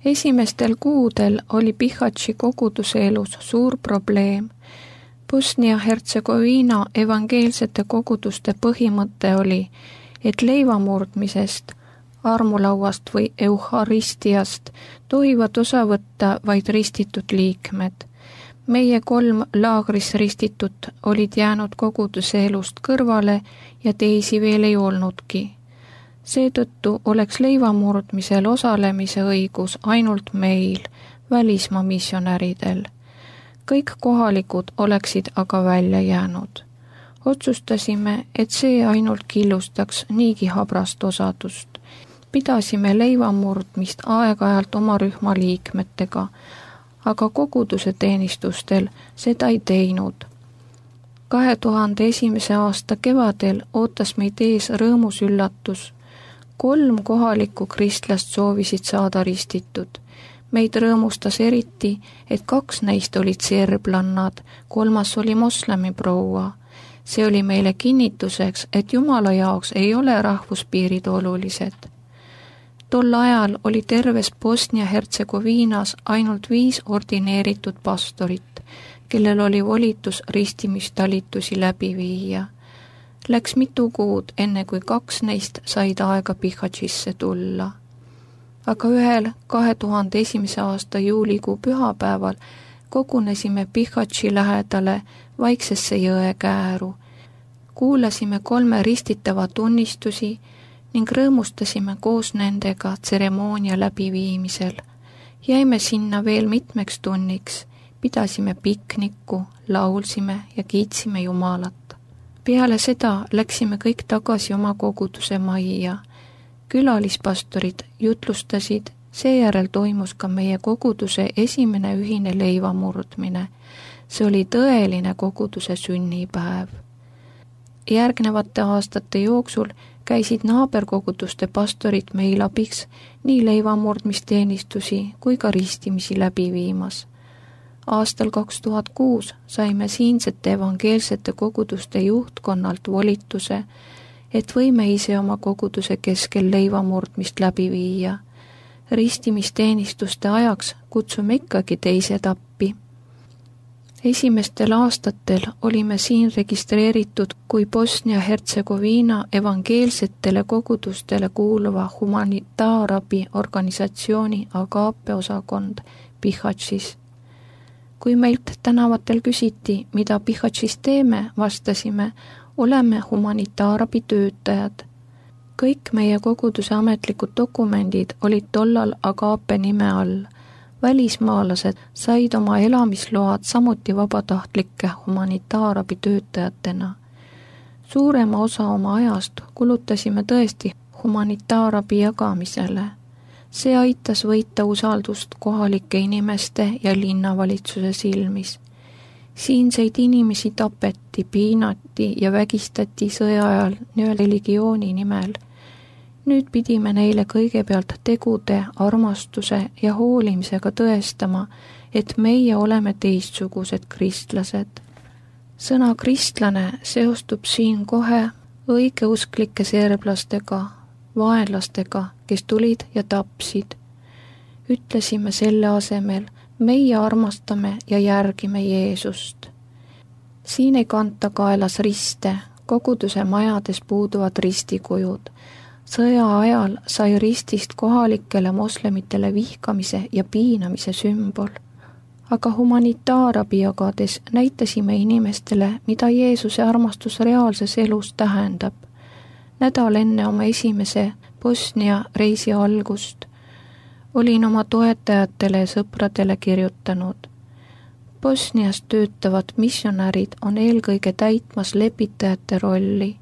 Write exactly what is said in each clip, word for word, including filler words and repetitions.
Esimestel kuudel oli Bihaći koguduse elus suur probleem. Bosnia-Hertsegoviina evangeelsete koguduste põhimõte oli, et leivamurdmisest, armulauast või euharistiast tohivad osa võtta vaid ristitud liikmed. Meie kolm laagris ristitut olid jäänud koguduse elust kõrvale ja teisi veel ei olnudki. Seetõttu oleks leivamurdmisel osalemise õigus ainult meil, välismaa missionäridel. Kõik kohalikud oleksid aga välja jäänud. Otsustasime, et see ainult killustaks niigi habrast osadust. Pidasime leivamurdmist aeg-ajalt oma rühma liikmetega, aga koguduse teenistustel seda ei teinud. kahe tuhande esimese aasta kevadel ootas meid ees rõõmus üllatus. Kolm kohalikku kristlast soovisid saada ristitud. Meid rõõmustas eriti, et kaks neist olid serblannad, kolmas oli moslemi proua. See oli meile kinnituseks, et Jumala jaoks ei ole rahvuspiirid olulised. Tol ajal oli terves Bosnia-Hertsegoviinas ainult viis ordineeritud pastorit, kellel oli volitus ristimistalitusi läbi viia. Läks mitu kuud, enne kui kaks neist said aega Bihaćisse tulla. Aga ühel kahe tuhande esimese aasta juulikuu pühapäeval kogunesime Bihaći lähedale Vaiksesse jõe kääru. Kuulasime kolme ristitava tunnistusi ning rõõmustasime koos nendega tseremoonia läbiviimisel. Jäime sinna veel mitmeks tunniks, pidasime piknikku, laulsime ja kiitsime Jumalat. Peale seda läksime kõik tagasi oma koguduse majja. Külalispastorid jutlustasid, seejärel toimus ka meie koguduse esimene ühine leivamurdmine. See oli tõeline koguduse sünnipäev. Järgnevate aastate jooksul käisid naaberkoguduste pastorid meil abiks nii leivamurdmisteenistusi kui ka ristimisi läbi viimas. Aastal kaks tuhat kuus saime siinsete evangeelsete koguduste juhtkonnalt volituse, et võime ise oma koguduse keskel leivamurdmist läbi viia. Ristimisteenistuste ajaks kutsume ikkagi teised appi. Esimestel aastatel olime siin registreeritud kui Bosnia-Hertsegoviina evangeelsetele kogudustele kuuluva humanitaarabi organisatsiooni Agape osakond Bihaćis. Kui meilt tänavatel küsiti, mida Bihaćis teeme, vastasime, oleme humanitaarabi töötajad. Kõik meie koguduse ametlikud dokumendid olid tollal Agape nime all. Välismaalased said oma elamisload samuti vabatahtlike humanitaarabi töötajatena. Suurema osa oma ajast kulutasime tõesti humanitaarabi jagamisele. See aitas võita usaldust kohalike inimeste ja linnavalitsuse silmis. Siinseid inimesi tapeti, piinati ja vägistati sõja ajal nii-öelda religiooni nimel. Nüüd pidime neile kõigepealt tegude, armastuse ja hoolimisega tõestama, et meie oleme teistsugused kristlased. Sõna kristlane seostub siin kohe õigeusklike serblastega, vaenlastega, kes tulid ja tapsid. Ütlesime selle asemel, meie armastame ja järgime Jeesust. Siin ei kanta kaelas riste, koguduse majades puuduvad ristikujud. Sõja ajal sai ristist kohalikele moslemitele vihkamise ja piinamise sümbol. Aga humanitaarabi jagades näitasime inimestele, mida Jeesuse armastus reaalses elus tähendab. Nädal enne oma esimese Bosnia reisi algust olin oma toetajatele ja sõpradele kirjutanud. Bosnias töötavad missionärid on eelkõige täitmas lepitajate rolli.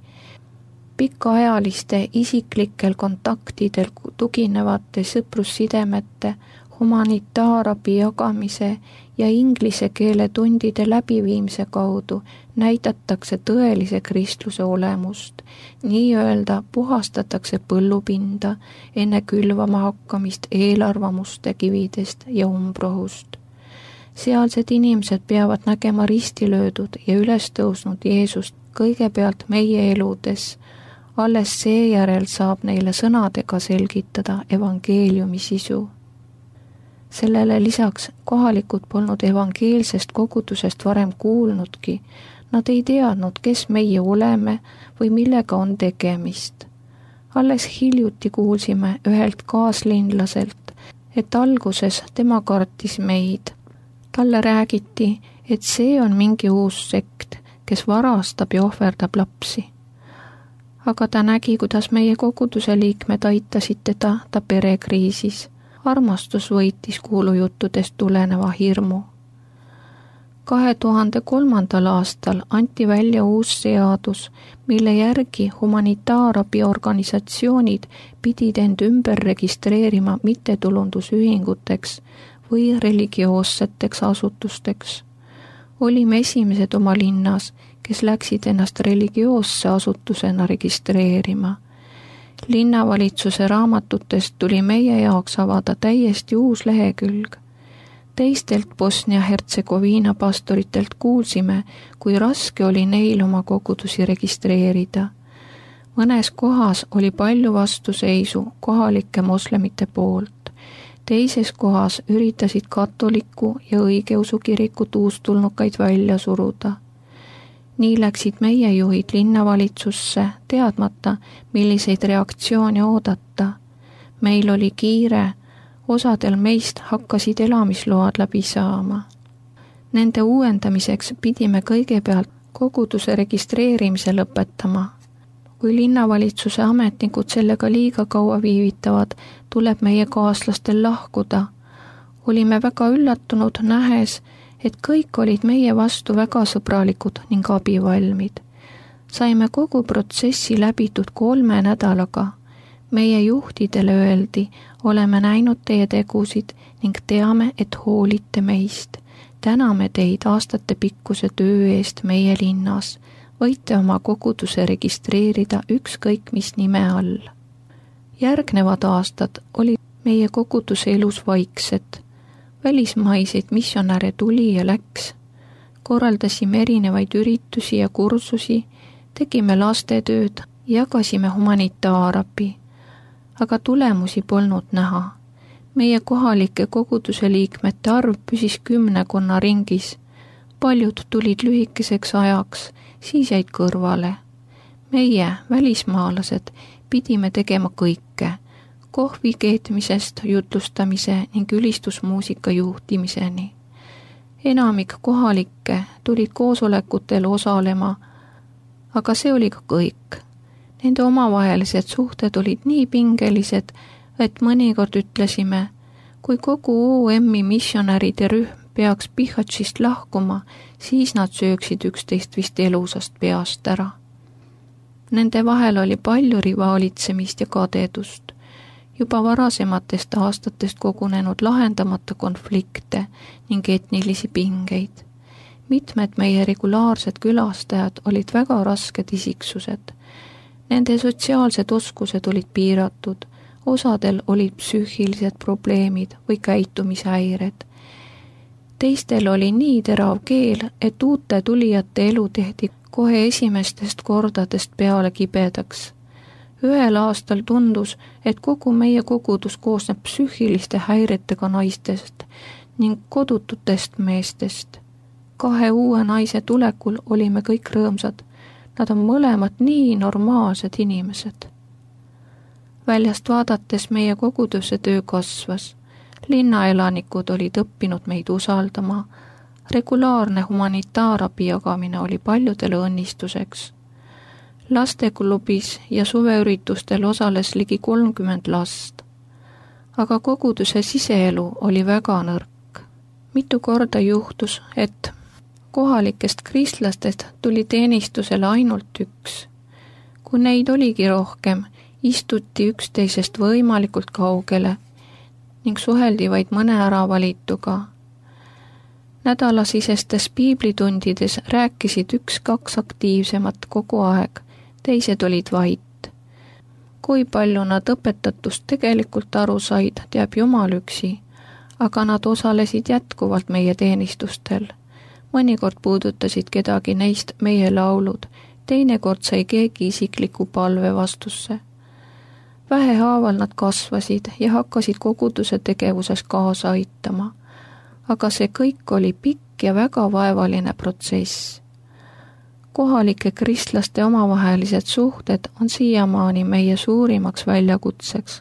Pikaajaliste isiklikel kontaktidel tuginevate sõprussidemete, humanitaarabi jagamise ja inglise keele tundide läbiviimise kaudu näidatakse tõelise kristluse olemust. Nii-öelda puhastatakse põllupinda enne külvama hakkamist eelarvamuste kividest ja umbrohust. Sealsed inimesed peavad nägema ristilöödud ja üles tõusnud Jeesust kõigepealt meie eludes. Alles seejärel saab neile sõnadega selgitada evangeeliumi sisu. Sellele lisaks kohalikud polnud evangeelsest kogudusest varem kuulnudki. Nad ei teadnud, kes meie oleme või millega on tegemist. Alles hiljuti kuulsime ühelt kaaslinlaselt, et alguses tema kartis meid. Talle räägiti, et see on mingi uus sekt, kes varastab ja ohverdab lapsi. Aga ta nägi, kuidas meie koguduse liikmed aitasid teda ta perekriisis. Armastus võitis kuulujuttudest tuleneva hirmu. kahe tuhande kolmandal aastal anti välja uus seadus, mille järgi humanitaarabiorganisatsioonid pidid end ümber registreerima mittetulundusühinguteks või religioosseteks asutusteks. Olime esimesed oma linnas, kes läksid ennast religioosse asutusena registreerima. Linnavalitsuse raamatutest tuli meie jaoks avada täiesti uus lehekülg. Teistelt Bosnia-Hertsegoviina pastoritelt kuulsime, kui raske oli neil oma kogudusi registreerida. Mõnes kohas oli palju vastuseisu kohalike moslemite poolt. Teises kohas üritasid katoliku ja õigeusukirikud uustulnukaid välja suruda. Nii läksid meie juhid linnavalitsusse, teadmata, milliseid reaktsioone oodata. Meil oli kiire, osadel meist hakkasid elamisload läbi saama. Nende uuendamiseks pidime kõigepealt koguduse registreerimise lõpetama. Kui linnavalitsuse ametnikud sellega liiga kaua viivitavad, tuleb meie kaaslastel lahkuda. Olime väga üllatunud nähes, et kõik olid meie vastu väga sõbralikud ning abivalmid. Saime kogu protsessi läbitud kolme nädalaga. Meie juhtidele öeldi, oleme näinud teie tegusid ning teame, et hoolite meist. Täname teid aastate pikkuse töö eest meie linnas. Võite oma koguduse registreerida ükskõik mis nime all. Järgnevad aastad oli meie koguduse elus vaiksed. Välismaiseid missionäre tuli ja läks. Korraldasime erinevaid üritusi ja kursusi, tegime lastetööd, jagasime humanitaarabi. Aga tulemusi polnud näha. Meie kohalike koguduse liikmete arv püsis kümnekonna ringis. Paljud tulid lühikeseks ajaks, siis jäid kõrvale. Meie, välismaalased, pidime tegema kõike. Kohvi keetmisest jutlustamise ning ülistusmuusika juhtimiseni. Enamik kohalikke tulid koosolekutel osalema, aga see oli ka kõik. Nende omavahelised suhted olid nii pingelised, et mõnikord ütlesime, kui kogu O M-i missionäride rühm peaks Bihaćist lahkuma, siis nad sööksid üksteist vist elusast peast ära. Nende vahel oli palju rivaalitsemist ja kadedust. Juba varasematest aastatest kogunenud lahendamata konflikte ning etnilisi pingeid. Mitmed meie regulaarsed külastajad olid väga rasked isiksused. Nende sotsiaalsed oskused olid piiratud, osadel olid psüühilised probleemid või käitumishäired. Teistel oli nii terav keel, et uute tulijate elu tehti kohe esimestest kordadest peale kibedaks. Ühel aastal tundus, et kogu meie kogudus koosneb psüühiliste häiretega naistest ning kodututest meestest. Kahe uue naise tulekul olime kõik rõõmsad. Nad on mõlemad nii normaalsed inimesed. Väljast vaadates meie koguduse töö kasvas. Linnaelanikud olid õppinud meid usaldama. Regulaarne humanitaarabi jagamine oli paljudele õnnistuseks. Lasteklubis ja suveüritustel osales ligi kolmkümmend last. Aga koguduse siseelu oli väga nõrk. Mitu korda juhtus, et kohalikest kristlastest tuli teenistusele ainult üks. Kui neid oligi rohkem, istuti üksteisest võimalikult kaugele ning suheldi vaid mõne äravalituga. Nädalasisestes piiblitundides rääkisid üks-kaks aktiivsemat kogu aeg, teised olid vait. Kui palju nad õpetatust tegelikult aru said, teab Jumal üksi, aga nad osalesid jätkuvalt meie teenistustel. Mõnikord puudutasid kedagi neist meie laulud, teinekord sai keegi isikliku palve vastusse. Vähehaaval nad kasvasid ja hakkasid koguduse tegevuses kaasa aitama. Aga see kõik oli pikk ja väga vaevaline protsess. Kohalike kristlaste omavahelised suhted on siiamaani meie suurimaks väljakutseks.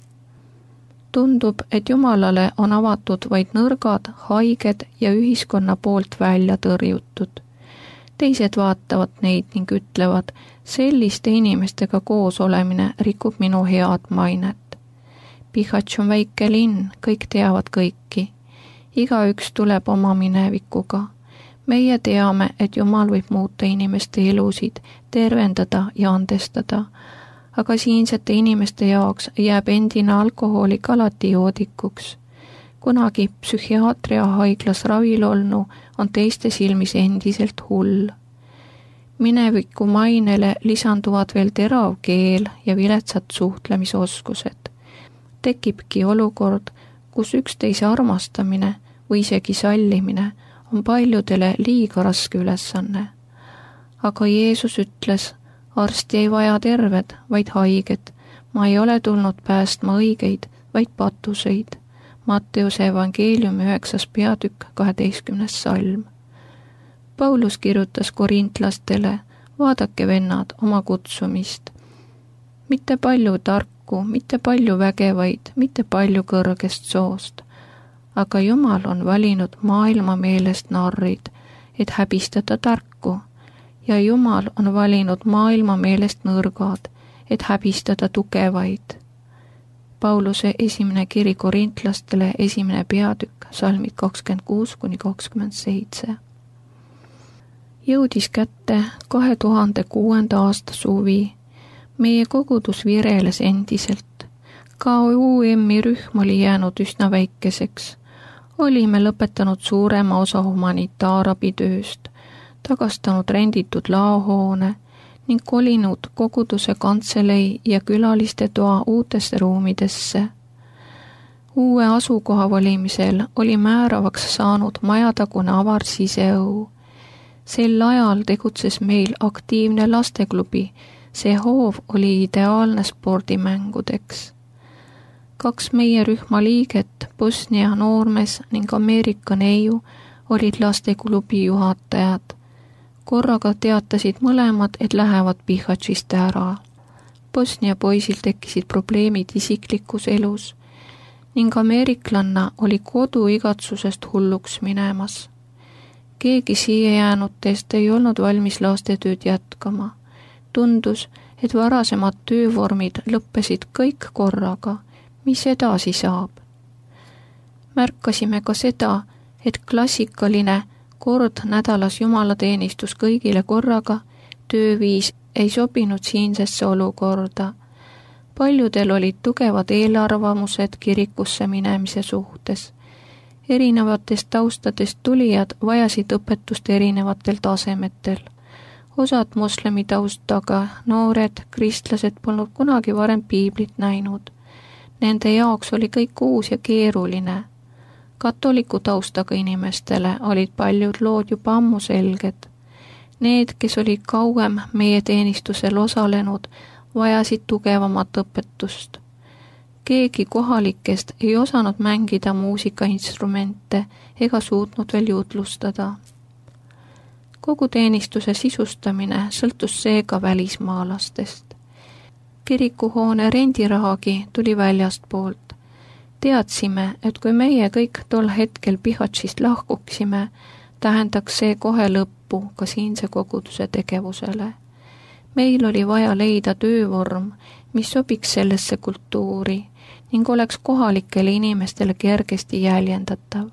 Tundub, et Jumalale on avatud vaid nõrgad, haiged ja ühiskonna poolt välja tõrjutud. Teised vaatavad neid ning ütlevad, selliste inimestega koos olemine rikub minu head mainet. Bihač on väike linn, kõik teavad kõiki. Igaüks tuleb oma minevikuga. Meie teame, et Jumal võib muuta inimeste elusid, tervendada ja andestada, aga siinsete inimeste jaoks jääb endine alkohoolik alati joodikuks. Kunagi psühhiaatria haiglas ravil olnu on teiste silmis endiselt hull. Mineviku mainele lisanduvad veel terav keel ja viletsad suhtlemisoskused. Tekibki olukord, kus üksteise armastamine või isegi sallimine on paljudele liiga raske ülesanne. Aga Jeesus ütles, arsti ei vaja terved, vaid haiged. Ma ei ole tulnud päästma õigeid, vaid patuseid. Matteuse evangeeliumi üheksas peatükk kaheteistkümnes salm. Paulus kirjutas korintlastele, vaadake vennad oma kutsumist. Mitte palju tarku, mitte palju vägevaid, mitte palju kõrgest soost. Aga Jumal on valinud maailma meelest narrid, et häbistada tarku. Ja Jumal on valinud maailma meelest nõrgad, et häbistada tugevaid. Pauluse esimene kiri korintlastele esimene peatükk, salmid kakskümmend kuus kuni kakskümmend seitse. Jõudis kätte kahe tuhande kuuenda aasta suvi. Meie kogudus vireles endiselt. Ka U M-i rühm oli jäänud üsna väikeseks. Olime lõpetanud suurema osa humanitaarabitööst, tagastanud renditud laohoone ning kolinud koguduse kantselei ja külaliste toa uutesse ruumidesse. Uue asukoha valimisel oli määravaks saanud majatagune avar siseõu. Sel ajal tegutses meil aktiivne lasteklubi, see hoov oli ideaalne spordimängudeks. Kaks meie rühma liiget, Bosnia noormes ning Ameerika neiu, olid lasteklubi juhatajad. Korraga teatasid mõlemad, et lähevad Bihačist ära. Bosnia poisil tekkisid probleemid isiklikus elus ning ameeriklanna oli kodu igatsusest hulluks minemas. Keegi siia jäänutest ei olnud valmis lastetööd jätkama. Tundus, et varasemad töövormid lõppesid kõik korraga. Mis edasi saab? Märkasime ka seda, et klassikaline kord nädalas jumalateenistus kõigile korraga tööviis ei sobinud siinsesse olukorda. Paljudel olid tugevad eelarvamused kirikusse minemise suhtes. Erinevatest taustadest tulijad vajasid õpetust erinevatel tasemetel. Osad moslemi taustaga noored kristlased polnud kunagi varem piiblit näinud. Nende jaoks oli kõik uus ja keeruline. Katoliku taustaga inimestele olid paljud lood juba ammu selged. Need, kes olid kauem meie teenistusel osalenud, vajasid tugevamat õpetust. Keegi kohalikest ei osanud mängida muusikainstrumente ega suutnud veel jutlustada. Kogu teenistuse sisustamine sõltus seega välismaalastest. Kirikuhoone rendirahagi tuli väljast poolt. Teadsime, et kui meie kõik tol hetkel Bihačist lahkuksime, tähendaks see kohe lõppu ka siinse koguduse tegevusele. Meil oli vaja leida töövorm, mis sobiks sellesse kultuuri ning oleks kohalikele inimestele kergesti jäljendatav.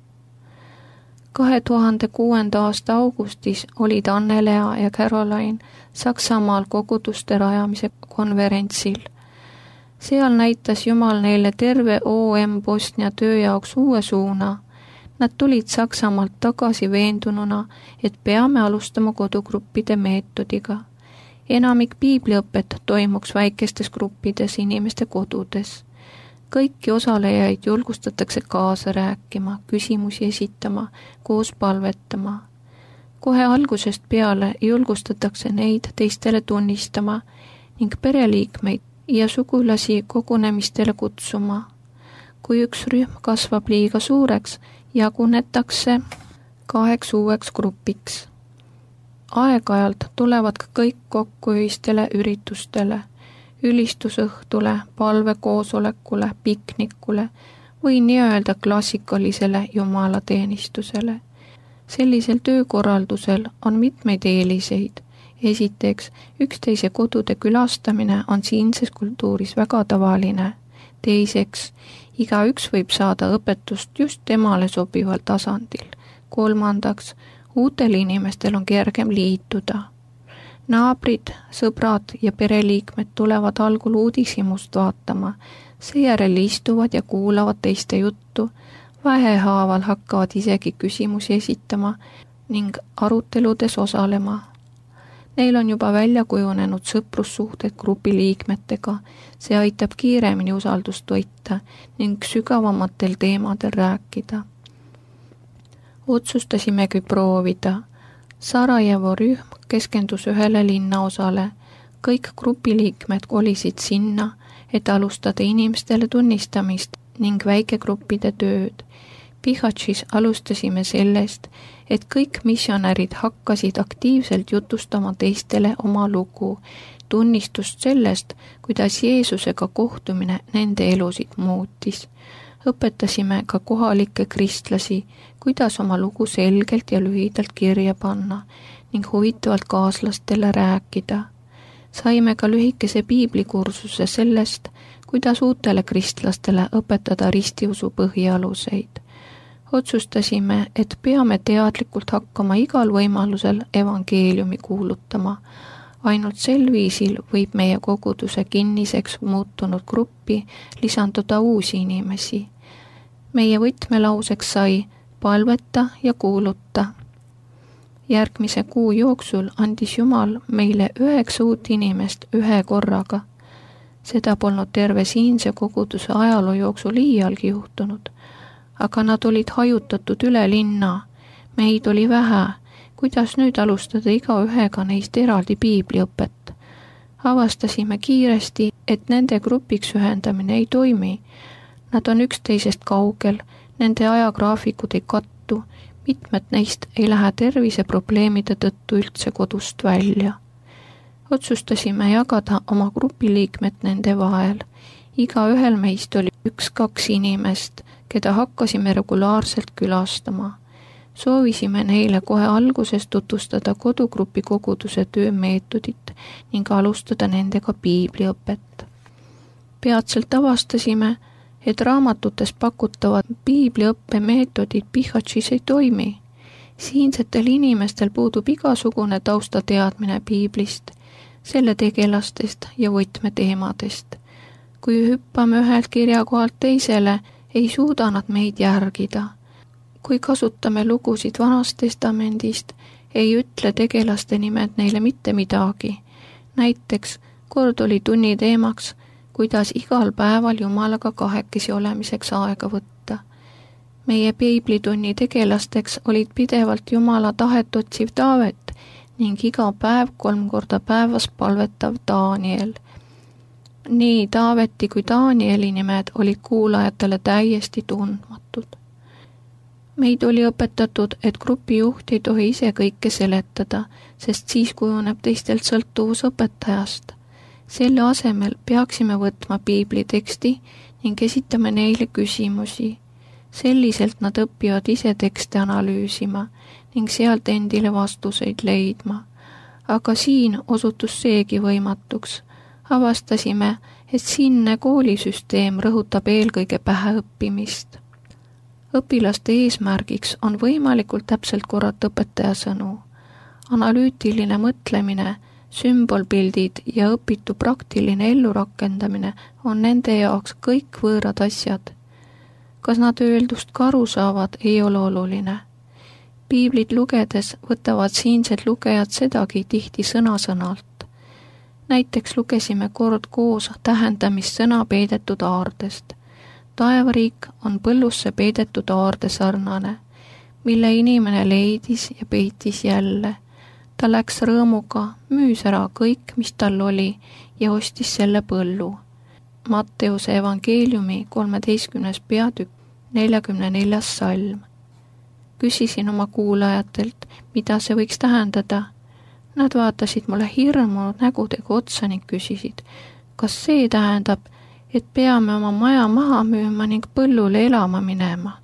kahe tuhande kuuenda aasta augustis olid Annelea ja Caroline Saksamaal koguduste rajamise konverentsil. Seal näitas Jumal neile terve O M Bosnia töö jaoks uue suuna. Nad tulid Saksamaalt tagasi veendununa, et peame alustama kodugruppide meetodiga. Enamik piibliõpet toimuks väikestes gruppides inimeste kodudes. Kõiki osalejaid julgustatakse kaasa rääkima, küsimusi esitama, koos palvetama. Kohe algusest peale julgustatakse neid teistele tunnistama ning pereliikmeid ja sugulasi kogunemistele kutsuma. Kui üks rühm kasvab liiga suureks, jagunetakse kaheks uueks grupiks. Aeg-ajalt tulevad kõik kokku ühistele üritustele, ülistusõhtule, palvekoosolekule, piknikule või nii-öelda klassikalisele jumalateenistusele. Sellisel töökorraldusel on mitmeid eeliseid. Esiteks, üksteise kodude külastamine on siinses kultuuris väga tavaline. Teiseks, igaüks võib saada õpetust just temale sobival tasandil. Kolmandaks, uutel inimestel on kergem liituda. Naabrid, sõbrad ja pereliikmed tulevad algul uudishimust vaatama, seejärel istuvad ja kuulavad teiste juttu, vähehaaval hakkavad isegi küsimusi esitama ning aruteludes osalema. Neil on juba välja kujunenud sõprussuhted grupi liikmetega, see aitab kiiremini usaldust toita ning sügavamatel teemadel rääkida. Otsustasimegi proovida. Sarajevo rühm keskendus ühele linnaosale. Kõik grupiliikmed kolisid sinna, et alustada inimestele tunnistamist ning väikegruppide tööd. Bihaćis alustasime sellest, et kõik missionärid hakkasid aktiivselt jutustama teistele oma lugu, tunnistust sellest, kuidas Jeesusega kohtumine nende elusid muutis. Õpetasime ka kohalikke kristlasi, kuidas oma lugu selgelt ja lühidalt kirja panna ning huvitavalt kaaslastele rääkida. Saime ka lühikese piiblikursuse sellest, kuidas uutele kristlastele õpetada ristiusu põhialuseid. Otsustasime, et peame teadlikult hakkama igal võimalusel evangeeliumi kuulutama. Ainult sel viisil võib meie koguduse kinniseks muutunud gruppi lisanduda uusi inimesi. Meie võtmelauseks sai palveta ja kuuluta. Järgmise kuu jooksul andis Jumal meile üheksa uut inimest ühe korraga. Seda polnud terve siinse koguduse ajaloo jooksul iialgi juhtunud, aga nad olid hajutatud üle linna. Meid oli vähe, kuidas nüüd alustada iga ühega neist eraldi piibliõpet. Avastasime kiiresti, et nende grupiks ühendamine ei toimi. Nad on üksteisest kaugel, nende ajagraafikud ei kattu, mitmed neist ei lähe terviseprobleemide tõttu üldse kodust välja. Otsustasime jagada oma grupiliikmed nende vahel. Iga ühel meist oli üks-kaks inimest, keda hakkasime regulaarselt külastama. Soovisime neile kohe alguses tutvustada kodugrupi koguduse töömeetodit ning alustada nendega piibliõpet. Peatselt avastasime, et raamatutes pakutavad piibliõppe meetodid Bihaćis ei toimi. Siinsetel inimestel puudub igasugune taustateadmine piiblist, selle tegelastest ja võtmeteemadest. Kui hüppame ühelt kirjakohalt teisele, ei suuda nad meid järgida. Kui kasutame lugusid Vanast testamendist, ei ütle tegelaste nimed neile mitte midagi. Näiteks kord oli tunni teemaks, kuidas igal päeval Jumalaga kahekesi olemiseks aega võtta. Meie piiblitunni tegelasteks olid pidevalt Jumala tahet otsiv Taavet ning iga päev kolm korda päevas palvetav Daniel. Nii Taaveti kui Danieli nimed olid kuulajatele täiesti tundmatud. Meid oli õpetatud, et grupijuht ei tohi ise kõike seletada, sest siis kujuneb teistelt sõltuvus õpetajast. Selle asemel peaksime võtma piibliteksti ning esitame neile küsimusi. Selliselt nad õpivad ise tekste analüüsima ning sealt endile vastuseid leidma. Aga siin osutus seegi võimatuks. Avastasime, et siinne koolisüsteem rõhutab eelkõige päheõppimist. Õpilaste eesmärgiks on võimalikult täpselt korrata õpetaja sõnu. Analüütiline mõtlemine, sümbolpildid ja õpitu praktiline ellurakendamine on nende jaoks kõik võõrad asjad. Kas nad öeldust ka aru saavad, ei ole oluline. Piiblit lugedes võtavad siinsed lugejad sedagi tihti sõna-sõnalt. Näiteks lugesime kord koos tähendamist sõna peidetud aardest. Taevariik on põllusse peidetud aarde sarnane, mille inimene leidis ja peitis jälle. Ta läks rõõmuga, müüs ära kõik, mis tal oli, ja ostis selle põllu. Matteuse evangeeliumi kolmeteistkümnes peatükk, neljakümne neljas salm. Küsisin oma kuulajatelt, mida see võiks tähendada. Nad vaatasid mulle hirmunud nägudega otsa ning küsisid, kas see tähendab, et peame oma maja maha müüma ning põllule elama minema.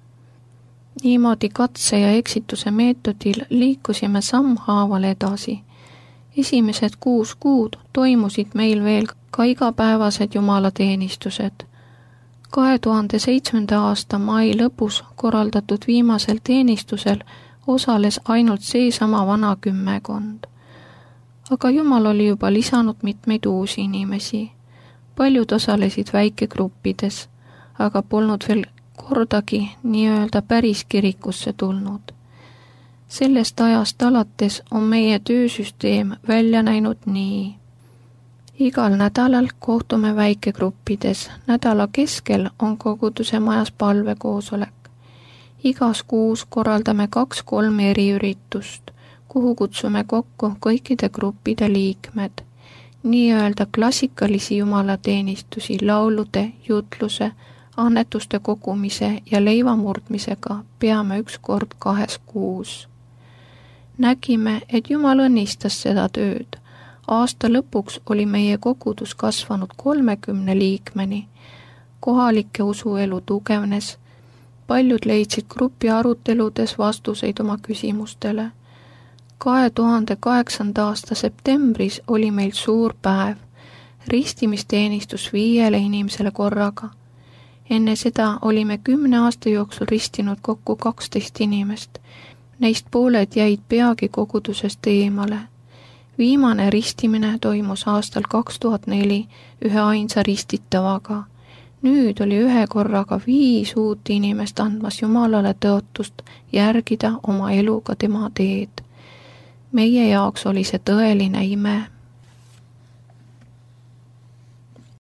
Niimoodi katse ja eksituse meetodil liikusime sammhaaval edasi. Esimesed kuus kuud toimusid meil veel ka igapäevased jumalateenistused. kahe tuhande seitsmenda aasta mai lõpus korraldatud viimasel teenistusel osales ainult seesama vana kümmekond. Aga Jumal oli juba lisanud mitmeid uusi inimesi. Paljud osalesid väikegruppides, aga polnud veel kordagi nii-öelda päris kirikusse tulnud. Sellest ajast alates on meie töösüsteem välja näinud nii. Igal nädalal kohtume väikegruppides, nädala keskel on koguduse majas palvekoosolek. Igas kuus korraldame kaks-kolm eriüritust, kuhu kutsume kokku kõikide gruppide liikmed. Nii-öelda klassikalisi jumalateenistusi laulude, jutluse, annetuste kogumise ja leivamurdmisega peame üks kord kahes kuus. Nägime, et Jumal õnnistas seda tööd. Aasta lõpuks oli meie kogudus kasvanud kolmekümne liikmeni. Kohalike usuelu tugevnes. Paljud leidsid grupi aruteludes vastuseid oma küsimustele. kahe tuhande kaheksanda aasta septembris oli meil suur päev. Ristimisteenistus viiele inimesele korraga. Enne seda olime kümne aasta jooksul ristinud kokku kaksteist inimest. Neist pooled jäid peagi kogudusest eemale. Viimane ristimine toimus aastal kaks tuhat neli ühe ainsa ristitavaga. Nüüd oli ühe korraga viis uut inimest andmas Jumalale tõotust järgida oma eluga tema teed. Meie jaoks oli see tõeline ime.